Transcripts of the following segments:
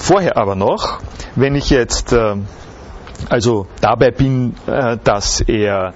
Vorher aber noch, wenn ich jetzt also dabei bin, dass er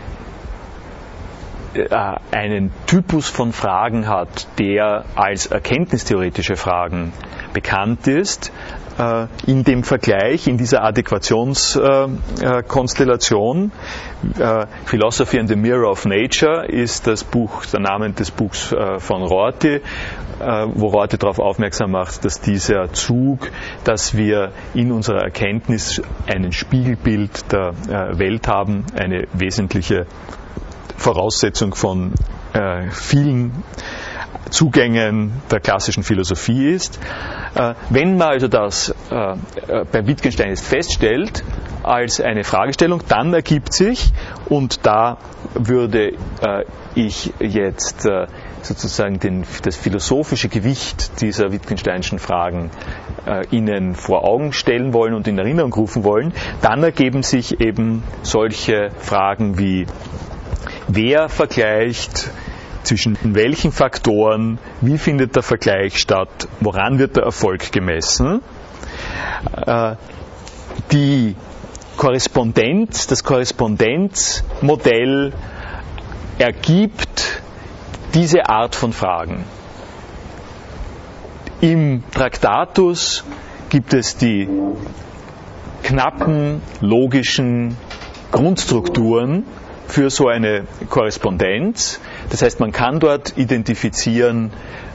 einen Typus von Fragen hat, der als erkenntnistheoretische Fragen bekannt ist, in dem Vergleich, in dieser Adäquationskonstellation, Philosophy and the Mirror of Nature ist das Buch, der Name des Buchs von Rorty, wo Rorty darauf aufmerksam macht, dass dieser Zug, dass wir in unserer Erkenntnis ein Spiegelbild der Welt haben, eine wesentliche Voraussetzung von vielen Zugängen der klassischen Philosophie ist. Wenn man also das bei Wittgenstein jetzt feststellt als eine Fragestellung, dann ergibt sich, und da würde ich jetzt sozusagen das philosophische Gewicht dieser Wittgensteinischen Fragen Ihnen vor Augen stellen wollen und in Erinnerung rufen wollen, dann ergeben sich eben solche Fragen wie: Wer vergleicht zwischen welchen Faktoren, wie findet der Vergleich statt, woran wird der Erfolg gemessen? Die Korrespondenz, das Korrespondenzmodell ergibt diese Art von Fragen. Im Traktatus gibt es die knappen logischen Grundstrukturen für so eine Korrespondenz. Das heißt, man kann dort identifizieren,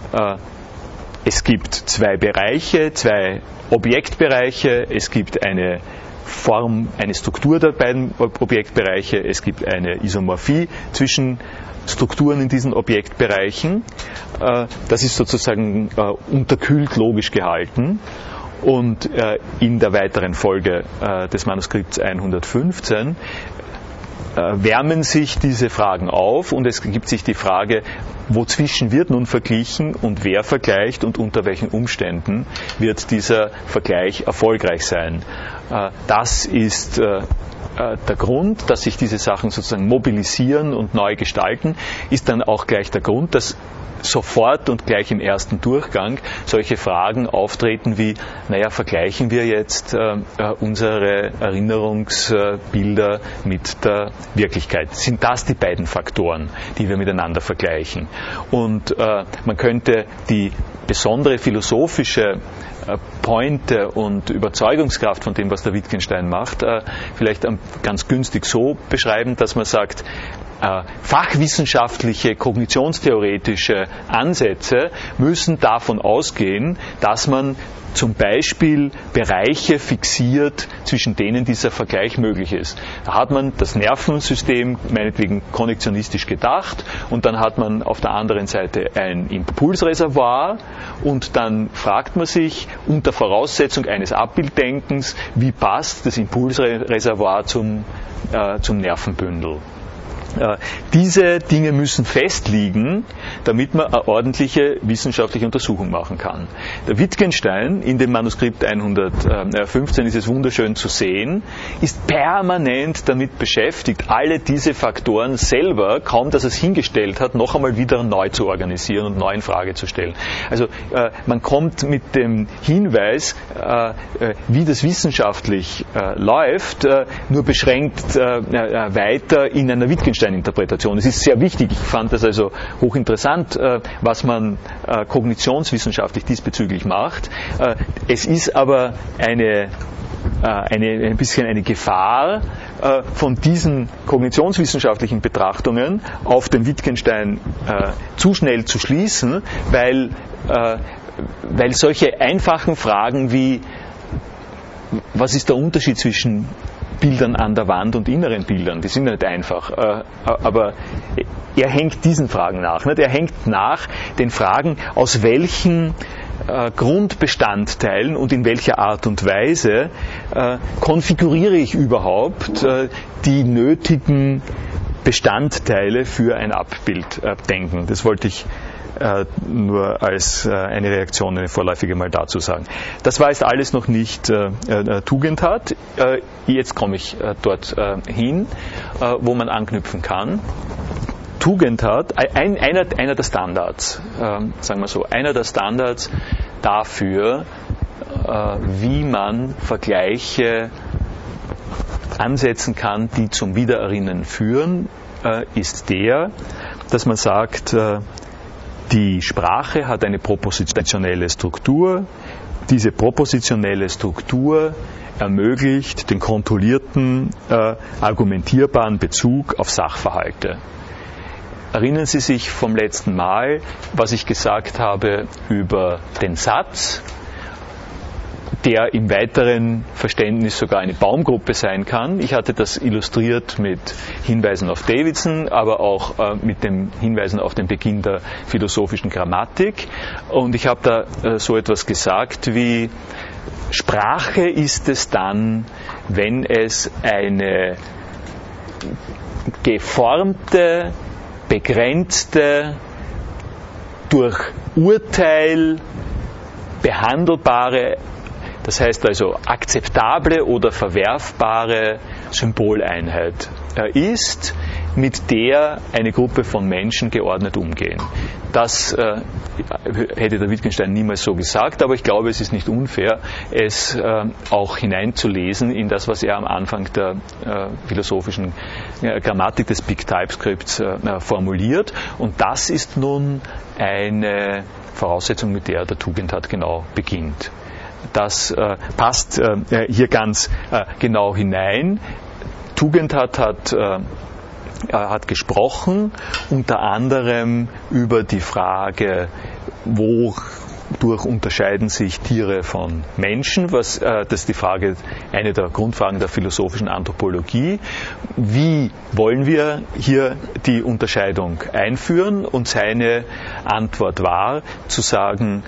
es gibt zwei Bereiche, zwei Objektbereiche, es gibt eine Form, eine Struktur der beiden Objektbereiche, es gibt eine Isomorphie zwischen Strukturen in diesen Objektbereichen. Das ist sozusagen unterkühlt logisch gehalten. Und in der weiteren Folge des Manuskripts 115 wärmen sich diese Fragen auf und es gibt sich die Frage, wozwischen wird nun verglichen und wer vergleicht und unter welchen Umständen wird dieser Vergleich erfolgreich sein. Das ist der Grund, dass sich diese Sachen sozusagen mobilisieren und neu gestalten, ist dann auch gleich der Grund, dass sofort und gleich im ersten Durchgang solche Fragen auftreten wie, vergleichen wir jetzt unsere Erinnerungsbilder mit der Wirklichkeit? Sind das die beiden Faktoren, die wir miteinander vergleichen? Und man könnte die besondere philosophische Pointe und Überzeugungskraft von dem, was der Wittgenstein macht, vielleicht ganz günstig so beschreiben, dass man sagt, fachwissenschaftliche, kognitionstheoretische Ansätze müssen davon ausgehen, dass man zum Beispiel Bereiche fixiert, zwischen denen dieser Vergleich möglich ist. Da hat man das Nervensystem meinetwegen konnektionistisch gedacht und dann hat man auf der anderen Seite ein Impulsreservoir und dann fragt man sich unter Voraussetzung eines Abbilddenkens, wie passt das Impulsreservoir zum Nervenbündel. Diese Dinge müssen festliegen, damit man eine ordentliche wissenschaftliche Untersuchung machen kann. Der Wittgenstein, in dem Manuskript 115 ist es wunderschön zu sehen, ist permanent damit beschäftigt, alle diese Faktoren selber, kaum dass er es hingestellt hat, noch einmal wieder neu zu organisieren und neu in Frage zu stellen. Also man kommt mit dem Hinweis, wie das wissenschaftlich läuft, nur beschränkt weiter in einer Wittgenstein-Interpretation. Es ist sehr wichtig, ich fand das also hochinteressant, was man kognitionswissenschaftlich diesbezüglich macht. Es ist aber ein bisschen eine Gefahr, von diesen kognitionswissenschaftlichen Betrachtungen auf den Wittgenstein zu schnell zu schließen, weil solche einfachen Fragen wie, was ist der Unterschied zwischen Bildern an der Wand und inneren Bildern, die sind nicht einfach, aber er hängt diesen Fragen nach. Er hängt nach den Fragen, aus welchen Grundbestandteilen und in welcher Art und Weise konfiguriere ich überhaupt die nötigen Bestandteile für ein Abbildenken. Das wollte ich nur als eine Reaktion, eine vorläufige mal dazu sagen. Das war jetzt alles noch nicht Tugendhat. Jetzt komme ich dort hin, wo man anknüpfen kann. Tugendhat, einer der Standards, sagen wir so, einer der Standards dafür, wie man Vergleiche ansetzen kann, die zum Wiedererinnern führen, ist der, dass man sagt, die Sprache hat eine propositionelle Struktur. Diese propositionelle Struktur ermöglicht den kontrollierten, argumentierbaren Bezug auf Sachverhalte. Erinnern Sie sich vom letzten Mal, was ich gesagt habe über den Satz, der im weiteren Verständnis sogar eine Baumgruppe sein kann. Ich hatte das illustriert mit Hinweisen auf Davidson, aber auch mit den Hinweisen auf den Beginn der philosophischen Grammatik. Und ich habe da so etwas gesagt wie: Sprache ist es dann, wenn es eine geformte, begrenzte, durch Urteil behandelbare, das heißt also akzeptable oder verwerfbare Symboleinheit ist, mit der eine Gruppe von Menschen geordnet umgehen. Das hätte der Wittgenstein niemals so gesagt, aber ich glaube, es ist nicht unfair, es auch hineinzulesen in das, was er am Anfang der philosophischen Grammatik des Big TypeScripts formuliert. Und das ist nun eine Voraussetzung, mit der der Tugendhat genau beginnt. Das passt hier ganz genau hinein. Tugendhat hat gesprochen, unter anderem über die Frage, wodurch unterscheiden sich Tiere von Menschen, das ist die Frage, eine der Grundfragen der philosophischen Anthropologie. Wie wollen wir hier die Unterscheidung einführen? Und seine Antwort war, zu sagen,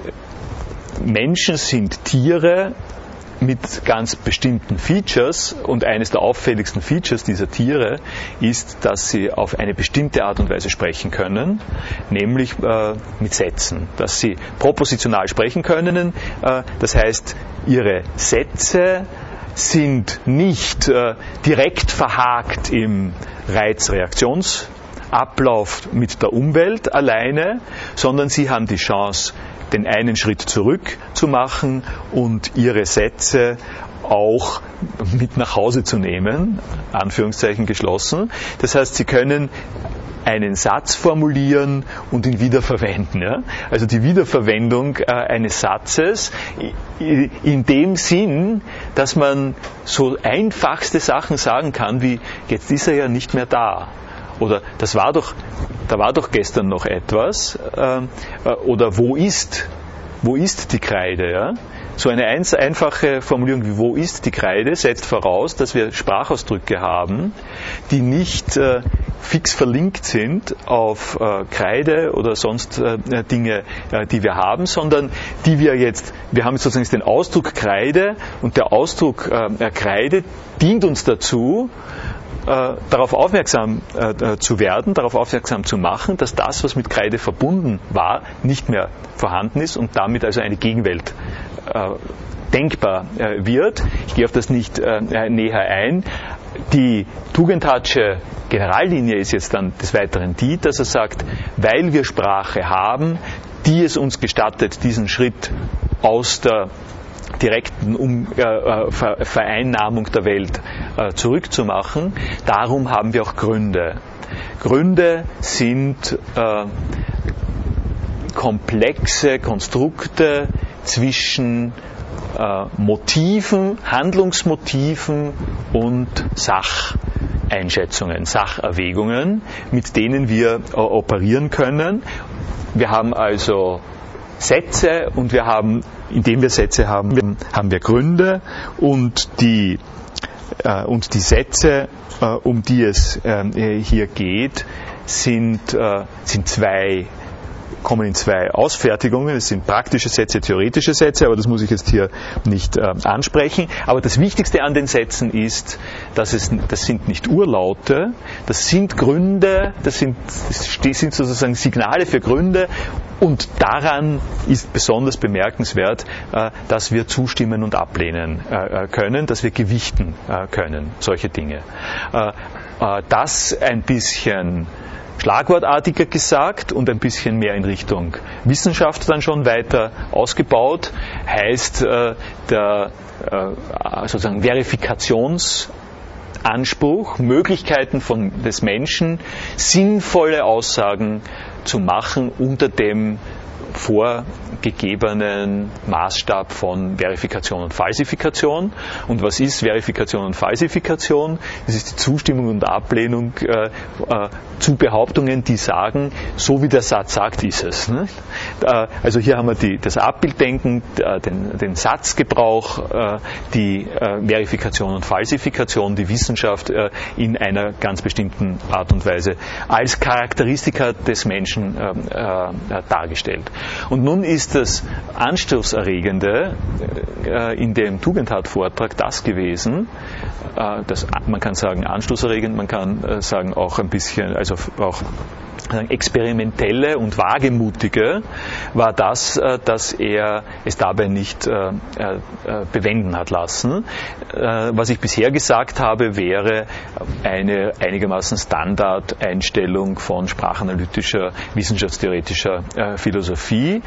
Menschen sind Tiere mit ganz bestimmten Features, und eines der auffälligsten Features dieser Tiere ist, dass sie auf eine bestimmte Art und Weise sprechen können, nämlich mit Sätzen, dass sie propositional sprechen können, das heißt, ihre Sätze sind nicht direkt verhakt im Reizreaktionsablauf mit der Umwelt alleine, sondern sie haben die Chance, den einen Schritt zurück zu machen und ihre Sätze auch mit nach Hause zu nehmen, Anführungszeichen geschlossen. Das heißt, sie können einen Satz formulieren und ihn wiederverwenden. Ja? Also die Wiederverwendung eines Satzes in dem Sinn, dass man so einfachste Sachen sagen kann, wie jetzt ist er ja nicht mehr da. Oder da war doch gestern noch etwas, oder wo ist die Kreide? Ja? So eine einfache Formulierung wie wo ist die Kreide setzt voraus, dass wir Sprachausdrücke haben, die nicht fix verlinkt sind auf Kreide oder sonst Dinge, die wir haben, sondern wir haben sozusagen den Ausdruck Kreide, und der Ausdruck Kreide dient uns dazu, darauf aufmerksam zu werden, darauf aufmerksam zu machen, dass das, was mit Kreide verbunden war, nicht mehr vorhanden ist und damit also eine Gegenwelt denkbar wird. Ich gehe auf das nicht näher ein. Die Tugendhatsche Generallinie ist jetzt dann des Weiteren die, dass er sagt, weil wir Sprache haben, die es uns gestattet, diesen Schritt aus der direkten Vereinnahmung der Welt zurückzumachen. Darum haben wir auch Gründe. Gründe sind komplexe Konstrukte zwischen Motiven, Handlungsmotiven und Sacheinschätzungen, Sacherwägungen, mit denen wir operieren können. Wir haben also Sätze, und indem wir Sätze haben, haben wir Gründe, und die Sätze, um die es hier geht, kommen in zwei Ausfertigungen. Es sind praktische Sätze, theoretische Sätze, aber das muss ich jetzt hier nicht ansprechen. Aber das Wichtigste an den Sätzen ist, das sind nicht Urlaute, das sind Gründe, das sind sozusagen Signale für Gründe, und daran ist besonders bemerkenswert, dass wir zustimmen und ablehnen können, dass wir gewichten können, solche Dinge. Das ein bisschen schlagwortartiger gesagt und ein bisschen mehr in Richtung Wissenschaft dann schon weiter ausgebaut, heißt der sozusagen Verifikationsanspruch, Möglichkeiten des Menschen, sinnvolle Aussagen zu machen unter dem vorgegebenen Maßstab von Verifikation und Falsifikation. Und was ist Verifikation und Falsifikation? Das ist die Zustimmung und Ablehnung zu Behauptungen, die sagen, so wie der Satz sagt, ist es. Ne? Also hier haben wir das Abbilddenken, den Satzgebrauch, die Verifikation und Falsifikation, die Wissenschaft in einer ganz bestimmten Art und Weise als Charakteristika des Menschen dargestellt. Und nun ist das Anstoßerregende in dem Tugendhat-Vortrag das gewesen, man kann sagen anstoßerregend, man kann sagen auch ein bisschen, also auch experimentelle und wagemutige, war das, dass er es dabei nicht bewenden hat lassen. Was ich bisher gesagt habe, wäre eine einigermaßen Standardeinstellung von sprachanalytischer, wissenschaftstheoretischer Philosophie.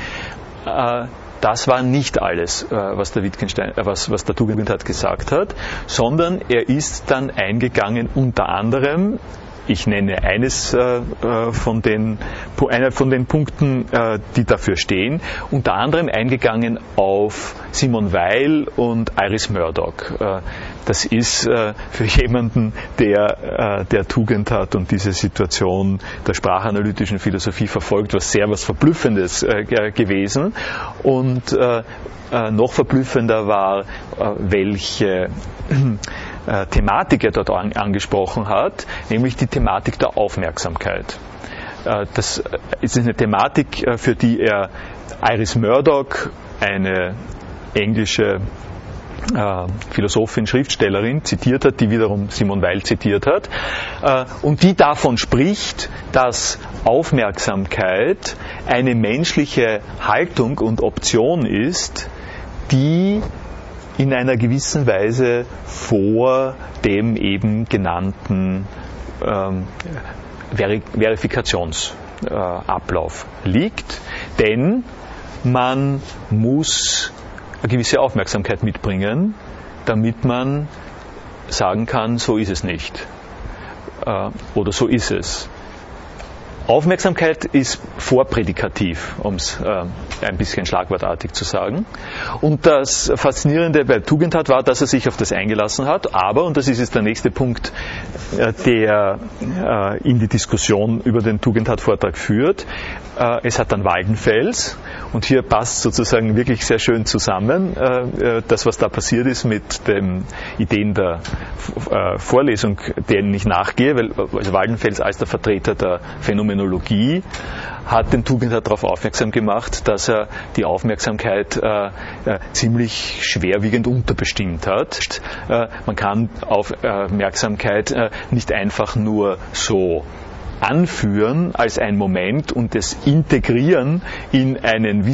Das war nicht alles, was der Tugendhat gesagt hat, sondern er ist dann eingegangen unter anderem, ich nenne einer von den Punkten, die dafür stehen, unter anderem eingegangen auf Simone Weil und Iris Murdoch. Das ist für jemanden, der Tugendhat und diese Situation der sprachanalytischen Philosophie verfolgt, was Verblüffendes gewesen. Und noch verblüffender war, welche Thematik er dort angesprochen hat, nämlich die Thematik der Aufmerksamkeit. Das ist eine Thematik, für die er Iris Murdoch, eine englische Philosophin, Schriftstellerin, zitiert hat, die wiederum Simone Weil zitiert hat, und die davon spricht, dass Aufmerksamkeit eine menschliche Haltung und Option ist, die in einer gewissen Weise vor dem eben genannten Verifikationsablauf liegt, denn man muss eine gewisse Aufmerksamkeit mitbringen, damit man sagen kann, so ist es nicht oder so ist es. Aufmerksamkeit ist vorprädikativ, um es ein bisschen schlagwortartig zu sagen. Und das Faszinierende bei Tugendhat war, dass er sich auf das eingelassen hat, aber, und das ist jetzt der nächste Punkt, der in die Diskussion über den Tugendhat-Vortrag führt, es hat dann Waldenfels, und hier passt sozusagen wirklich sehr schön zusammen, das, was da passiert ist mit den Ideen der Vorlesung, denen ich nachgehe, weil also Waldenfels als der Vertreter der Phänomenologie hat den Tugendhat darauf aufmerksam gemacht, dass er die Aufmerksamkeit ziemlich schwerwiegend unterbestimmt hat. Man kann Aufmerksamkeit nicht einfach nur so anführen als ein Moment und es integrieren in einen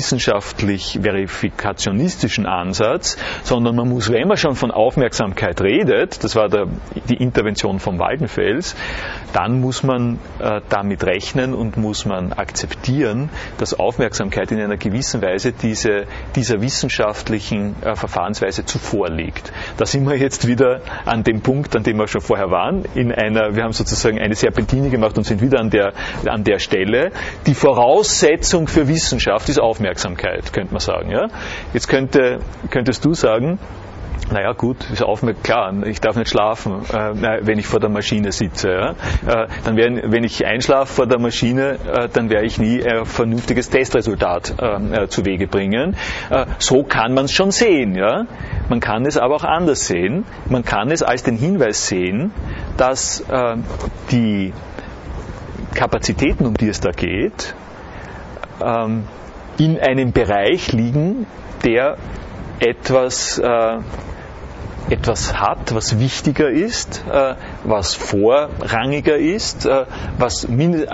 wissenschaftlich-verifikationistischen Ansatz, sondern man muss, wenn man schon von Aufmerksamkeit redet, das war die Intervention von Waldenfels, dann muss man damit rechnen und muss man akzeptieren, dass Aufmerksamkeit in einer gewissen Weise dieser wissenschaftlichen Verfahrensweise zuvor liegt. Da sind wir jetzt wieder an dem Punkt, an dem wir schon vorher waren. Wir haben sozusagen eine Serpentine gemacht und sind wieder an der Stelle. Die Voraussetzung für Wissenschaft ist Aufmerksamkeit, könnte man sagen. Ja? Jetzt könntest du sagen, naja gut, ist klar, ich darf nicht schlafen, wenn ich vor der Maschine sitze. Ja? Wenn ich einschlafe vor der Maschine, dann werde ich nie ein vernünftiges Testresultat zu Wege bringen. So kann man es schon sehen. Ja? Man kann es aber auch anders sehen. Man kann es als den Hinweis sehen, dass die Kapazitäten, um die es da geht, in einem Bereich liegen, der etwas hat, was wichtiger ist, was vorrangiger ist, was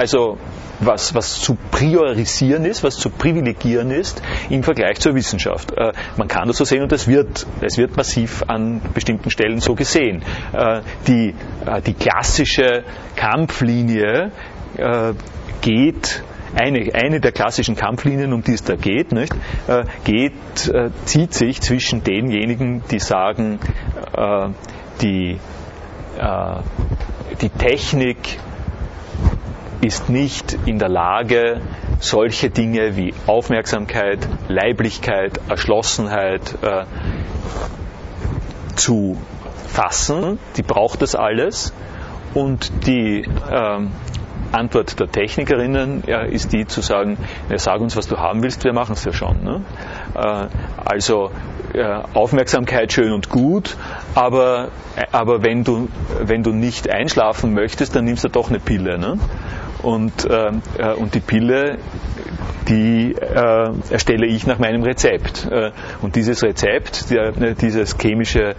zu priorisieren ist, was zu privilegieren ist im Vergleich zur Wissenschaft. Man kann das so sehen und es wird massiv an bestimmten Stellen so gesehen. Die klassische Kampflinie geht eine der klassischen Kampflinien, um die es da geht, nicht, zieht sich zwischen denjenigen, die sagen, die Technik ist nicht in der Lage, solche Dinge wie Aufmerksamkeit, Leiblichkeit, Erschlossenheit zu fassen. Die braucht das alles. Und die Antwort der Technikerinnen ist die zu sagen, sag uns, was du haben willst, wir machen es ja schon. Ne? Also Aufmerksamkeit schön und gut, aber wenn du nicht einschlafen möchtest, dann nimmst du doch eine Pille. Ne? Und die Pille, die erstelle ich nach meinem Rezept. Und dieses Rezept, dieses chemische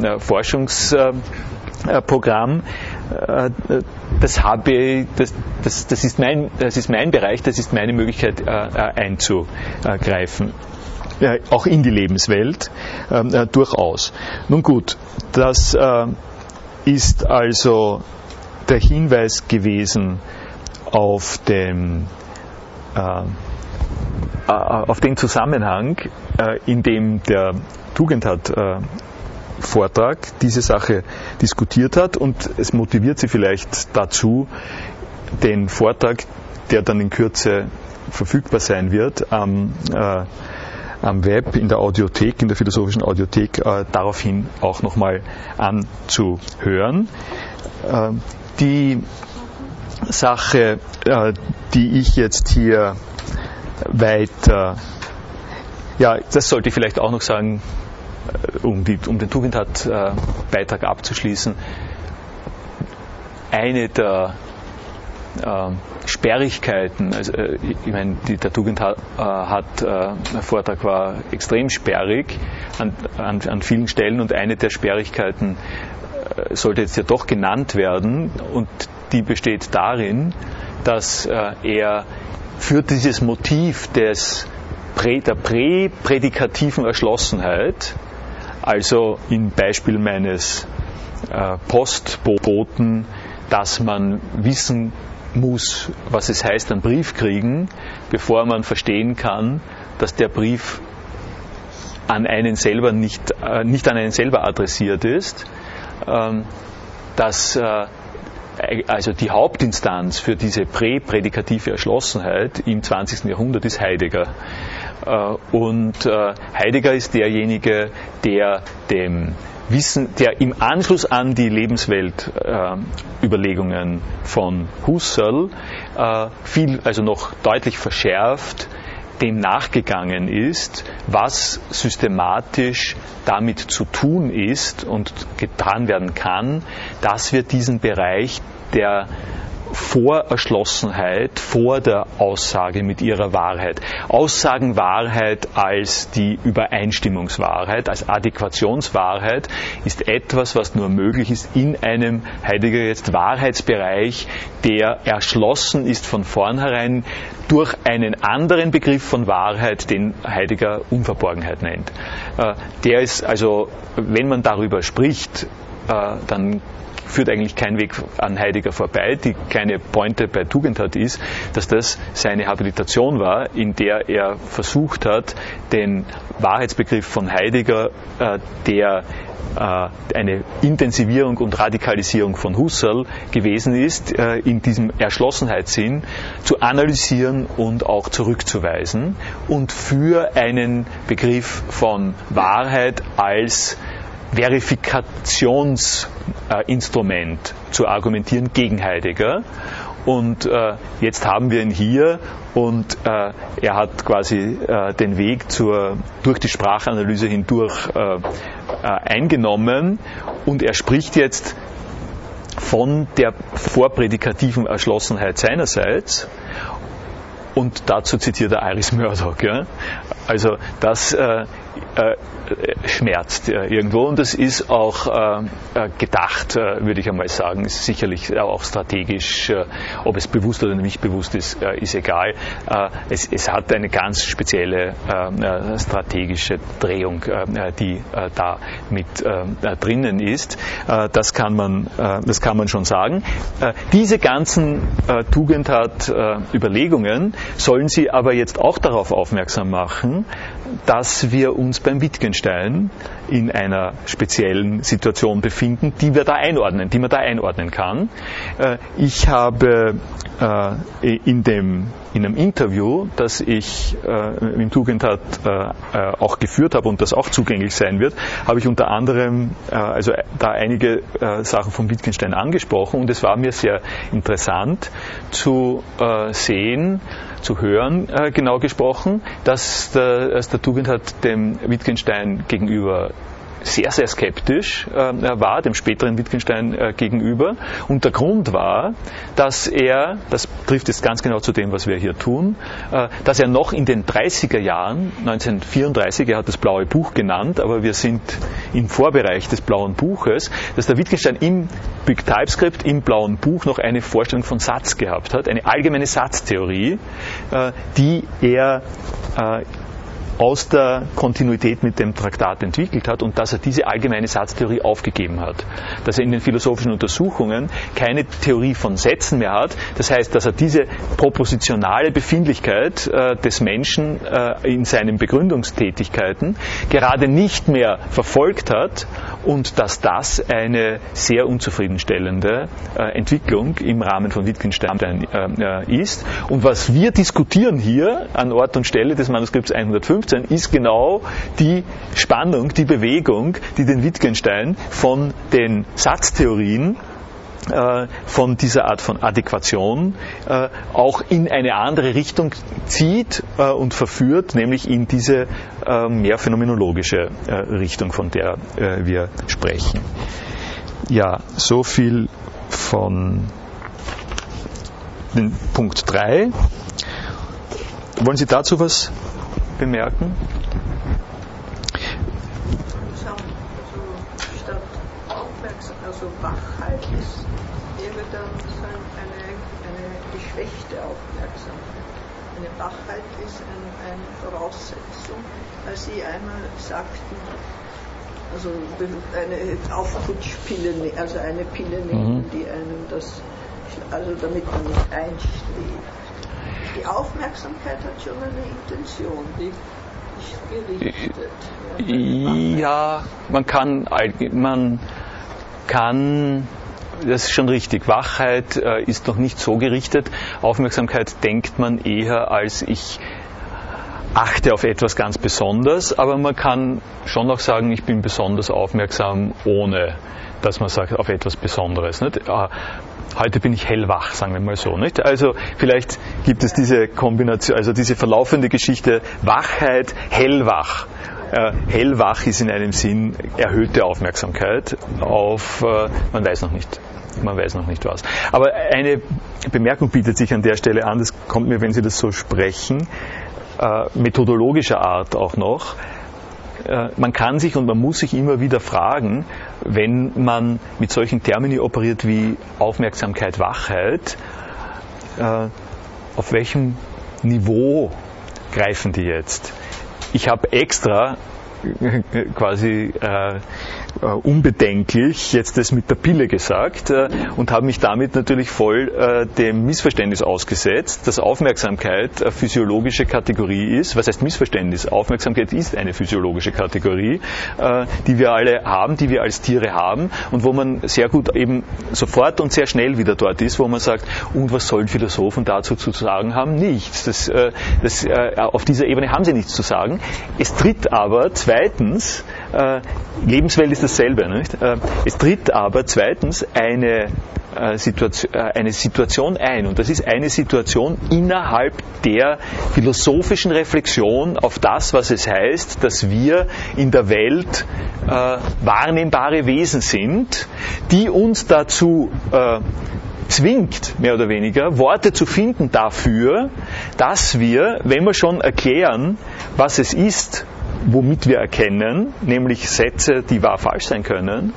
Forschungsprogramm, das ist mein Bereich, das ist meine Möglichkeit einzugreifen. Auch in die Lebenswelt durchaus. Nun gut, das ist also der Hinweis gewesen auf den Zusammenhang, in dem der Tugendhat-Vortrag diese Sache diskutiert hat, und es motiviert Sie vielleicht dazu, den Vortrag, der dann in Kürze verfügbar sein wird, am Web, in der Audiothek, in der Philosophischen Audiothek, daraufhin auch nochmal anzuhören. Die Sache, die ich jetzt hier weiter, das sollte ich vielleicht auch noch sagen, um den Tugendhat-Beitrag abzuschließen. Eine der Sperrigkeiten, also ich meine, der Tugendhat-Vortrag war extrem sperrig an vielen Stellen, und eine der Sperrigkeiten sollte jetzt ja doch genannt werden, und die besteht darin, dass er für dieses Motiv der präprädikativen Erschlossenheit, also im Beispiel meines Postboten, dass man wissen muss, was es heißt, einen Brief kriegen, bevor man verstehen kann, dass der Brief an einen selber nicht an einen selber adressiert ist, dass also die Hauptinstanz für diese präprädikative Erschlossenheit im 20. Jahrhundert ist Heidegger. Und Heidegger ist derjenige, der dem Wissen, der im Anschluss an die Lebensweltüberlegungen von Husserl also noch deutlich verschärft dem nachgegangen ist, was systematisch damit zu tun ist und getan werden kann, dass wir diesen Bereich der Vorerschlossenheit vor der Aussage mit ihrer Wahrheit. Aussagenwahrheit als die Übereinstimmungswahrheit, als Adäquationswahrheit ist etwas, was nur möglich ist in einem Heidegger jetzt Wahrheitsbereich, der erschlossen ist von vornherein durch einen anderen Begriff von Wahrheit, den Heidegger Unverborgenheit nennt. Der ist also, wenn man darüber spricht, dann führt eigentlich kein Weg an Heidegger vorbei. Die kleine Pointe bei Tugendhat ist, dass das seine Habilitation war, in der er versucht hat, den Wahrheitsbegriff von Heidegger, der eine Intensivierung und Radikalisierung von Husserl gewesen ist, in diesem Erschlossenheitssinn zu analysieren und auch zurückzuweisen und für einen Begriff von Wahrheit als Verifikationsinstrument zu argumentieren gegen Heidegger. Und jetzt haben wir ihn hier, und er hat quasi den Weg durch die Sprachanalyse hindurch eingenommen, und er spricht jetzt von der vorprädikativen Erschlossenheit seinerseits. Und dazu zitiert er Iris Murdoch. Ja? Also das schmerzt irgendwo, und das ist auch gedacht, würde ich einmal sagen. Ist sicherlich auch strategisch, ob es bewusst oder nicht bewusst ist, ist egal. Es hat eine ganz spezielle strategische Drehung, die da mit drinnen ist. Das kann man schon sagen. Diese ganzen Tugendhat-Überlegungen sollen Sie aber jetzt auch darauf aufmerksam machen, dass wir uns beim Wittgenstein in einer speziellen Situation befinden, die man da einordnen kann. Ich habe in einem Interview, das ich im Tugendhat auch geführt habe und das auch zugänglich sein wird, habe ich unter anderem da einige Sachen von Wittgenstein angesprochen, und es war mir sehr interessant zu sehen, zu hören, genau gesprochen, dass der Tugendhat dem Wittgenstein gegenüber sehr, sehr skeptisch war, dem späteren Wittgenstein gegenüber. Und der Grund war, dass er, das trifft jetzt ganz genau zu dem, was wir hier tun, dass er noch in den 30er Jahren, 1934, er hat das Blaue Buch genannt, aber wir sind im Vorbereich des Blauen Buches, dass der Wittgenstein im Big TypeScript, im Blauen Buch, noch eine Vorstellung von Satz gehabt hat, eine allgemeine Satztheorie, die er aus der Kontinuität mit dem Traktat entwickelt hat, und dass er diese allgemeine Satztheorie aufgegeben hat. Dass er in den philosophischen Untersuchungen keine Theorie von Sätzen mehr hat. Das heißt, dass er diese propositionale Befindlichkeit des Menschen in seinen Begründungstätigkeiten gerade nicht mehr verfolgt hat, und dass das eine sehr unzufriedenstellende Entwicklung im Rahmen von Wittgenstein ist. Und was wir diskutieren hier an Ort und Stelle des Manuskripts 115 ist genau die Spannung, die Bewegung, die den Wittgenstein von den Satztheorien, von dieser Art von Adäquation auch in eine andere Richtung zieht und verführt, nämlich in diese mehr phänomenologische Richtung, von der wir sprechen. Ja, so viel von den Punkt 3. Wollen Sie dazu was bemerken? Statt aufmerksam, also Wachheit ist wäre dann eine geschwächte Aufmerksamkeit. Eine Wachheit ist eine Voraussetzung, weil Sie einmal sagten, also eine Aufputschpille, also eine Pille nehmen, die einem das, also damit man nicht einschläft. Die Aufmerksamkeit hat schon eine Intention, die ist gerichtet. Ja, man kann, das ist schon richtig, Wachheit ist noch nicht so gerichtet. Aufmerksamkeit denkt man eher als ich achte auf etwas ganz besonders, aber man kann schon auch sagen, ich bin besonders aufmerksam, ohne dass man sagt, auf etwas Besonderes. Nicht? Heute bin ich hellwach, sagen wir mal so. Nicht? Also vielleicht gibt es diese Kombination, also diese verlaufende Geschichte Wachheit, hellwach. Hellwach ist in einem Sinn erhöhte Aufmerksamkeit auf, man weiß noch nicht was. Aber eine Bemerkung bietet sich an der Stelle an, das kommt mir, wenn Sie das so sprechen, methodologischer Art auch noch. Man kann sich und man muss sich immer wieder fragen, wenn man mit solchen Termini operiert wie Aufmerksamkeit, Wachheit, auf welchem Niveau greifen die jetzt? Ich habe extra quasi unbedenklich jetzt das mit der Pille gesagt und habe mich damit natürlich voll dem Missverständnis ausgesetzt, dass Aufmerksamkeit eine physiologische Kategorie ist. Was heißt Missverständnis? Aufmerksamkeit ist eine physiologische Kategorie, die wir alle haben, die wir als Tiere haben und wo man sehr gut eben sofort und sehr schnell wieder dort ist, wo man sagt, und was sollen Philosophen dazu zu sagen haben? Nichts. Auf dieser Ebene haben sie nichts zu sagen. Es tritt aber zweitens, Lebenswelt ist dasselbe, nicht? Es tritt aber zweitens eine Situation ein, und das ist eine Situation innerhalb der philosophischen Reflexion auf das, was es heißt, dass wir in der Welt wahrnehmbare Wesen sind, die uns dazu zwingt, mehr oder weniger, Worte zu finden dafür, dass wir, wenn wir schon erklären, was es ist, womit wir erkennen, nämlich Sätze, die wahr falsch sein können,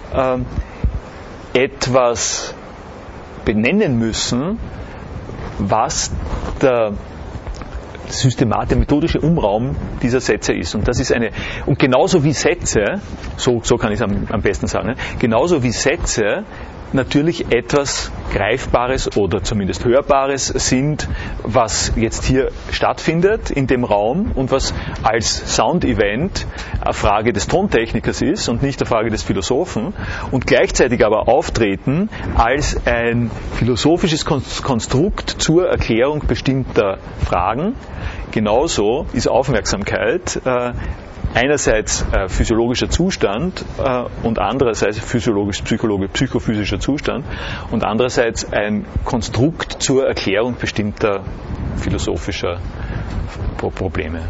etwas benennen müssen, was der methodische Umraum dieser Sätze ist. Und das ist und genauso wie Sätze, so kann ich es am besten sagen, genauso wie Sätze natürlich etwas Greifbares oder zumindest Hörbares sind, was jetzt hier stattfindet in dem Raum und was als Sound-Event eine Frage des Tontechnikers ist und nicht eine Frage des Philosophen und gleichzeitig aber auftreten als ein philosophisches Konstrukt zur Erklärung bestimmter Fragen. Genauso ist Aufmerksamkeit einerseits physiologischer Zustand und andererseits psychophysischer Zustand und andererseits ein Konstrukt zur Erklärung bestimmter philosophischer Probleme.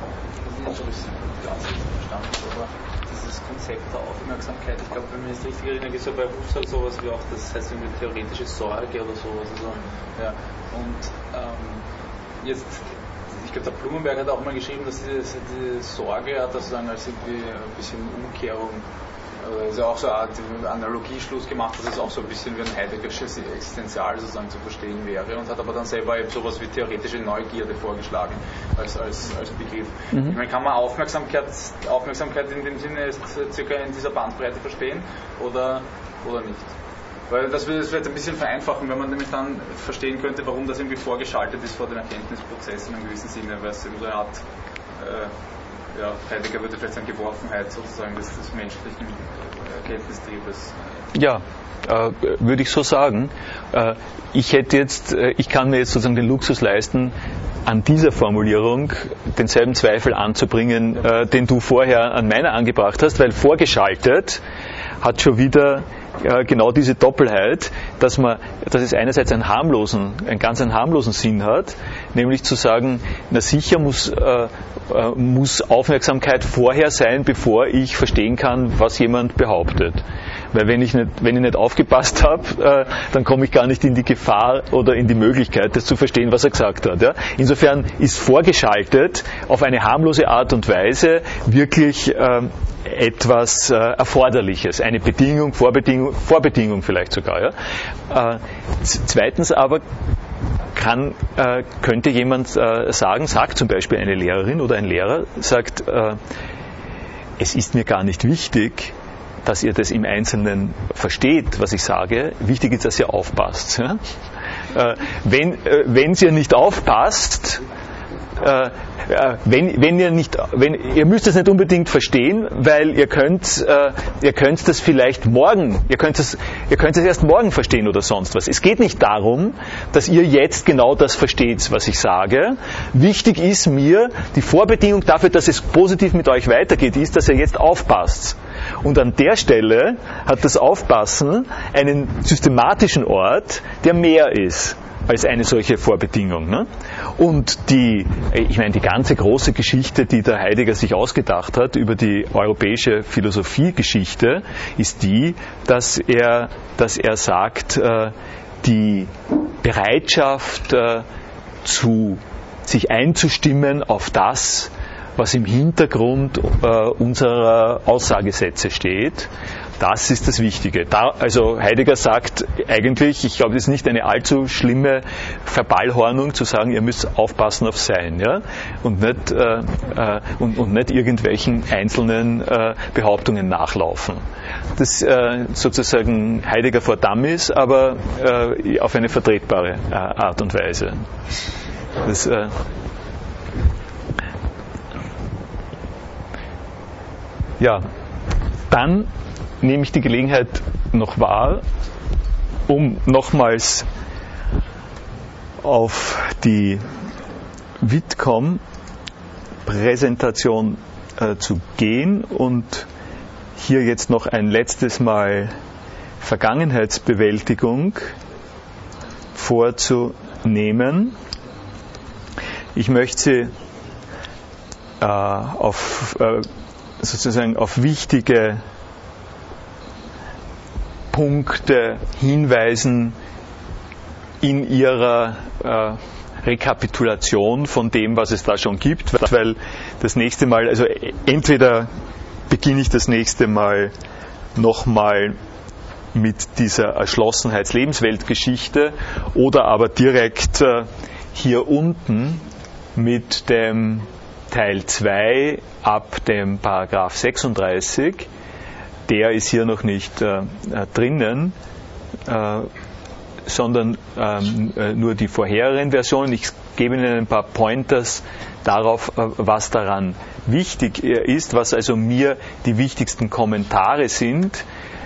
Dieses Konzept der Aufmerksamkeit, ich glaube, wenn man es richtig erinnert, ist ja bei Husserl sowas wie auch, das heißt irgendwie theoretische Sorge oder sowas. Also, ja. Und jetzt, ich glaube, der Blumenberg hat auch mal geschrieben, dass diese Sorge hat, sozusagen als irgendwie ein bisschen Umkehrung, also auch so eine Art Analogieschluss gemacht, dass es auch so ein bisschen wie ein Heideggersches Existenzial sozusagen zu verstehen wäre und hat aber dann selber eben sowas wie theoretische Neugierde vorgeschlagen als Begriff. Ich meine, kann man Aufmerksamkeit in dem Sinne circa in dieser Bandbreite verstehen oder nicht? Weil das wird ein bisschen vereinfachen, wenn man nämlich dann verstehen könnte, warum das irgendwie vorgeschaltet ist vor dem Erkenntnisprozess in einem gewissen Sinne, weil es so eine Art, Heidegger würde vielleicht sagen, Geworfenheit sozusagen des menschlichen Erkenntnistriebes. Ja, würde ich so sagen. Ich kann mir jetzt sozusagen den Luxus leisten, an dieser Formulierung denselben Zweifel anzubringen, den du vorher an meiner angebracht hast, weil vorgeschaltet hat schon wieder genau diese Doppelheit, dass es einerseits einen ganz harmlosen Sinn hat, nämlich zu sagen, na sicher muss Aufmerksamkeit vorher sein, bevor ich verstehen kann, was jemand behauptet. Weil wenn ich nicht aufgepasst habe, dann komme ich gar nicht in die Gefahr oder in die Möglichkeit, das zu verstehen, was er gesagt hat. Ja? Insofern ist vorgeschaltet auf eine harmlose Art und Weise wirklich etwas Erforderliches, eine Bedingung, Vorbedingung vielleicht sogar. Ja? Zweitens aber könnte jemand sagt zum Beispiel eine Lehrerin oder ein Lehrer, sagt, es ist mir gar nicht wichtig, dass ihr das im Einzelnen versteht, was ich sage. Wichtig ist, dass ihr aufpasst. Ja? Wenn ihr nicht aufpasst, ihr müsst es nicht unbedingt verstehen, weil ihr könnt das vielleicht morgen, ihr könnt es erst morgen verstehen oder sonst was. Es geht nicht darum, dass ihr jetzt genau das versteht, was ich sage. Wichtig ist mir, die Vorbedingung dafür, dass es positiv mit euch weitergeht, ist, dass ihr jetzt aufpasst. Und an der Stelle hat das Aufpassen einen systematischen Ort, der mehr ist als eine solche Vorbedingung. Ne? Und die ganze große Geschichte, die der Heidegger sich ausgedacht hat über die europäische Philosophiegeschichte, ist die, dass er sagt, die Bereitschaft, sich einzustimmen auf das, was im Hintergrund unserer Aussagesätze steht, das ist das Wichtige. Also Heidegger sagt eigentlich, ich glaube, das ist nicht eine allzu schlimme Verballhornung zu sagen, ihr müsst aufpassen auf Sein, ja? Und nicht irgendwelchen einzelnen Behauptungen nachlaufen. Das sozusagen Heidegger vor Damm ist, aber auf eine vertretbare Art und Weise. Dann nehme ich die Gelegenheit noch wahr, um nochmals auf die Whitcomb-Präsentation zu gehen und hier jetzt noch ein letztes Mal Vergangenheitsbewältigung vorzunehmen. Ich möchte Sie auf wichtige Punkte hinweisen in ihrer Rekapitulation von dem, was es da schon gibt, weil das nächste Mal, also entweder beginne ich das nächste Mal nochmal mit dieser Erschlossenheits-Lebensweltgeschichte oder aber direkt hier unten mit dem Teil 2 ab dem Paragraph 36. Der ist hier noch nicht drinnen, sondern nur die vorherigen Versionen. Ich gebe Ihnen ein paar Pointers darauf, was daran wichtig ist, was also mir die wichtigsten Kommentare sind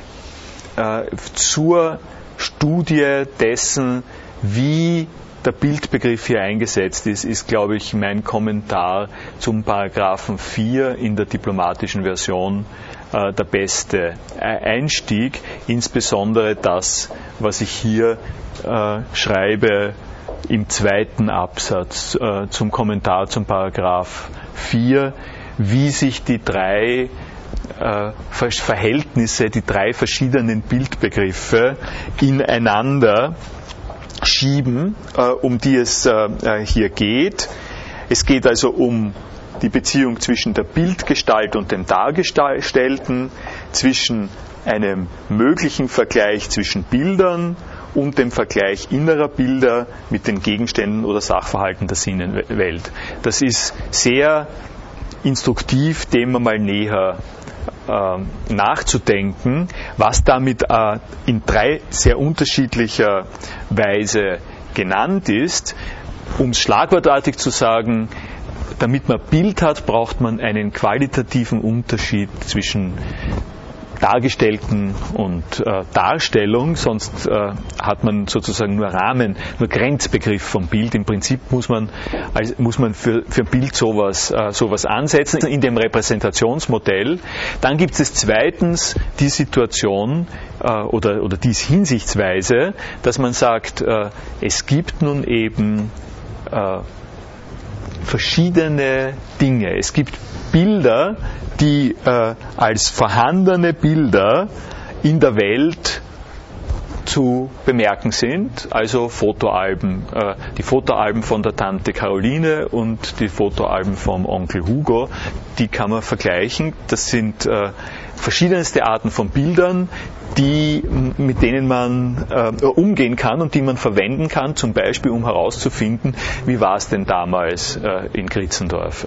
zur Studie dessen, wie der Bildbegriff hier eingesetzt ist, glaube ich, mein Kommentar zum Paragraphen 4 in der diplomatischen Version der beste Einstieg, insbesondere das, was ich hier schreibe im zweiten Absatz zum Kommentar zum Paragraph 4, wie sich die drei Verhältnisse, die drei verschiedenen Bildbegriffe ineinander schieben, um die es hier geht. Es geht also um die Beziehung zwischen der Bildgestalt und dem Dargestellten, zwischen einem möglichen Vergleich zwischen Bildern und dem Vergleich innerer Bilder mit den Gegenständen oder Sachverhalten der Sinnenwelt. Das ist sehr instruktiv, dem einmal näher nachzudenken, was damit in drei sehr unterschiedlicher Weise genannt ist. Um es schlagwortartig zu sagen, damit man Bild hat, braucht man einen qualitativen Unterschied zwischen Dargestellten und Darstellung, sonst hat man sozusagen nur Rahmen, nur Grenzbegriff vom Bild. Im Prinzip muss man für Bild sowas ansetzen in dem Repräsentationsmodell. Dann gibt es zweitens die Situation oder die Hinsichtsweise, dass man sagt, es gibt nun eben verschiedene Dinge. Es gibt Bilder, die als vorhandene Bilder in der Welt zu bemerken sind, also Fotoalben, die Fotoalben von der Tante Caroline und die Fotoalben vom Onkel Hugo, die kann man vergleichen. Das sind verschiedenste Arten von Bildern, mit denen man umgehen kann und die man verwenden kann, zum Beispiel um herauszufinden, wie war es denn damals in Kritzendorf.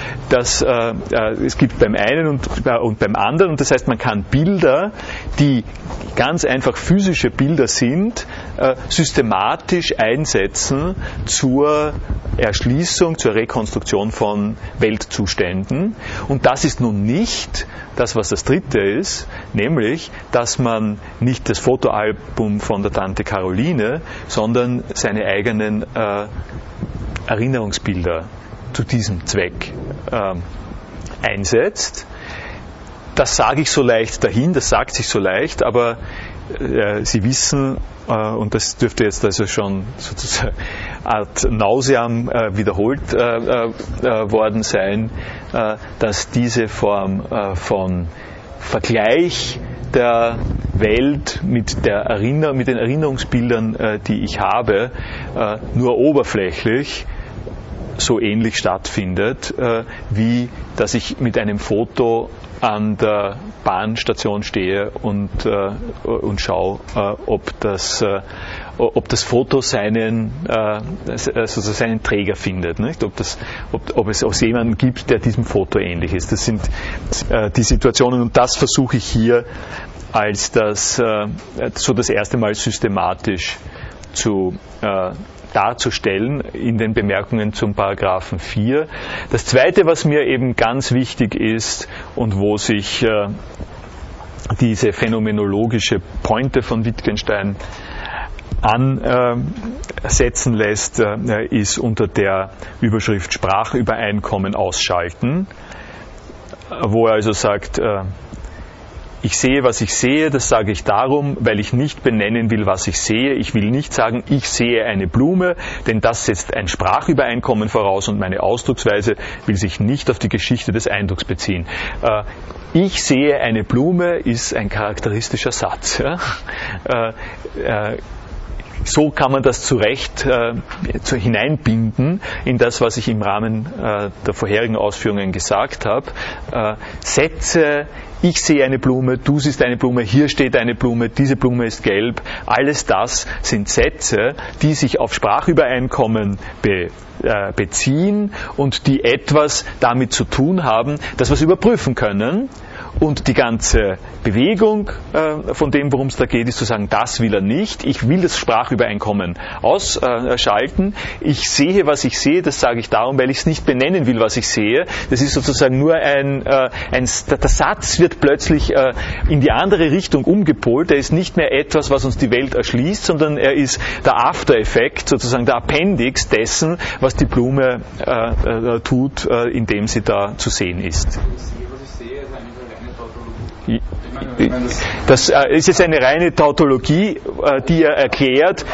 Es gibt beim einen und beim anderen, und das heißt, man kann Bilder, die ganz einfach physische Bilder sind, systematisch einsetzen zur Erschließung, zur Rekonstruktion von Weltzuständen. Und das ist nun nicht das, was das dritte ist, nämlich, dass man nicht das Fotoalbum von der Tante Caroline, sondern seine eigenen Erinnerungsbilder zu diesem Zweck einsetzt. Das sage ich so leicht dahin, das sagt sich so leicht, aber Sie wissen, und das dürfte jetzt also schon sozusagen ad nauseam wiederholt worden sein, dass diese Form von Vergleich der Welt mit den Erinnerungsbildern, die ich habe, nur oberflächlich so ähnlich stattfindet, wie dass ich mit einem Foto an der Bahnstation stehe und schaue, ob das Foto seinen Träger findet, nicht? Ob es auch jemanden gibt, der diesem Foto ähnlich ist. Das sind die Situationen, und das versuche ich hier als das erste Mal systematisch darzustellen in den Bemerkungen zum Paragraphen 4. Das Zweite, was mir eben ganz wichtig ist und wo sich diese phänomenologische Pointe von Wittgenstein ansetzen lässt, ist unter der Überschrift Sprachübereinkommen ausschalten, wo er also sagt, ich sehe, was ich sehe, das sage ich darum, weil ich nicht benennen will, was ich sehe. Ich will nicht sagen, ich sehe eine Blume, denn das setzt ein Sprachübereinkommen voraus und meine Ausdrucksweise will sich nicht auf die Geschichte des Eindrucks beziehen. Ich sehe eine Blume ist ein charakteristischer Satz. Ja? so kann man das zu Recht hineinbinden in das, was ich im Rahmen der vorherigen Ausführungen gesagt habe. Sätze, ich sehe eine Blume, du siehst eine Blume, hier steht eine Blume, diese Blume ist gelb. Alles das sind Sätze, die sich auf Sprachübereinkommen beziehen und die etwas damit zu tun haben, dass wir es überprüfen können. Und die ganze Bewegung von dem, worum es da geht, ist zu sagen, das will er nicht. Ich will das Sprachübereinkommen ausschalten. Ich sehe, was ich sehe. Das sage ich darum, weil ich es nicht benennen will, was ich sehe. Das ist sozusagen nur der Satz wird plötzlich in die andere Richtung umgepolt. Er ist nicht mehr etwas, was uns die Welt erschließt, sondern er ist der After-Effekt, sozusagen der Appendix dessen, was die Blume tut, indem sie da zu sehen ist. Das ist jetzt eine reine Tautologie, die er erklärt.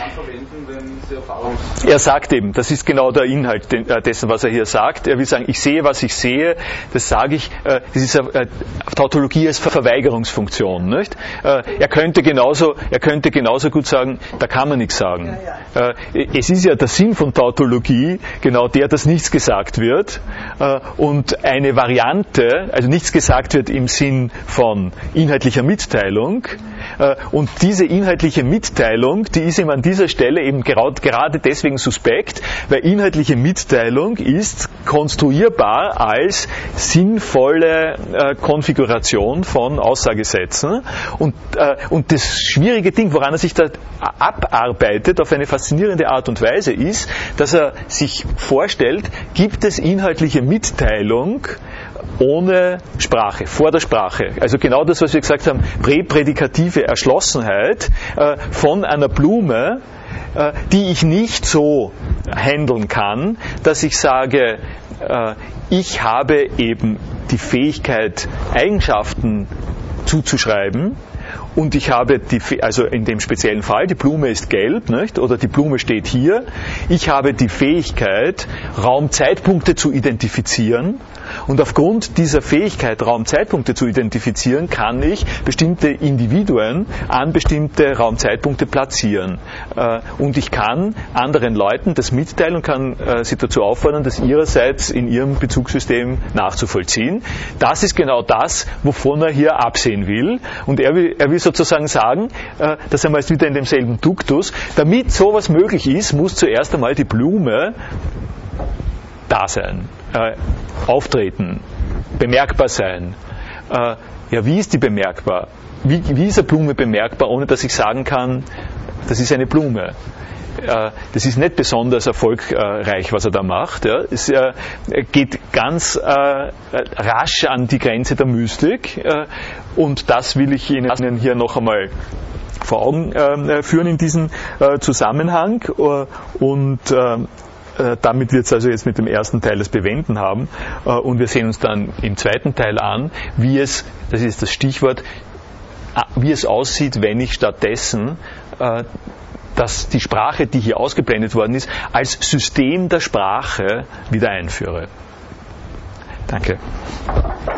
Er sagt eben, das ist genau der Inhalt dessen, was er hier sagt. Er will sagen, ich sehe, was ich sehe, das sage ich, das ist Tautologie als Verweigerungsfunktion. Nicht? Er könnte genauso gut sagen, da kann man nichts sagen. Es ist ja der Sinn von Tautologie, genau der, dass nichts gesagt wird und eine Variante, also nichts gesagt wird im Sinn von inhaltlicher Mitteilung, und diese inhaltliche Mitteilung, die ist ihm an dieser Stelle eben gerade deswegen suspekt, weil inhaltliche Mitteilung ist konstruierbar als sinnvolle Konfiguration von Aussagesätzen. Und das schwierige Ding, woran er sich da abarbeitet, auf eine faszinierende Art und Weise, ist, dass er sich vorstellt, gibt es inhaltliche Mitteilung ohne Sprache, vor der Sprache. Also genau das, was wir gesagt haben, präprädikative Erschlossenheit von einer Blume, die ich nicht so handeln kann, dass ich sage, ich habe eben die Fähigkeit, Eigenschaften zuzuschreiben, und ich habe also in dem speziellen Fall, die Blume ist gelb, nicht? Oder die Blume steht hier. Ich habe die Fähigkeit, Raumzeitpunkte zu identifizieren. Und aufgrund dieser Fähigkeit, Raumzeitpunkte zu identifizieren, kann ich bestimmte Individuen an bestimmte Raumzeitpunkte platzieren. Und ich kann anderen Leuten das mitteilen und kann sie dazu auffordern, das ihrerseits in ihrem Bezugssystem nachzuvollziehen. Das ist genau das, wovon er hier absehen will. Und er will sozusagen sagen, dass er mal wieder in demselben Duktus, damit sowas möglich ist, muss zuerst einmal die Blume da sein, auftreten, bemerkbar sein. Ja, wie ist die bemerkbar? Wie ist eine Blume bemerkbar, ohne dass ich sagen kann, das ist eine Blume? Das ist nicht besonders erfolgreich, was er da macht. Ja. Es geht ganz rasch an die Grenze der Mystik und das will ich Ihnen hier noch einmal vor Augen führen in diesem Zusammenhang und damit wird es also jetzt mit dem ersten Teil das Bewenden haben und wir sehen uns dann im zweiten Teil an, das ist das Stichwort, wie es aussieht, wenn ich stattdessen dass die Sprache, die hier ausgeblendet worden ist, als System der Sprache wieder einführe. Danke.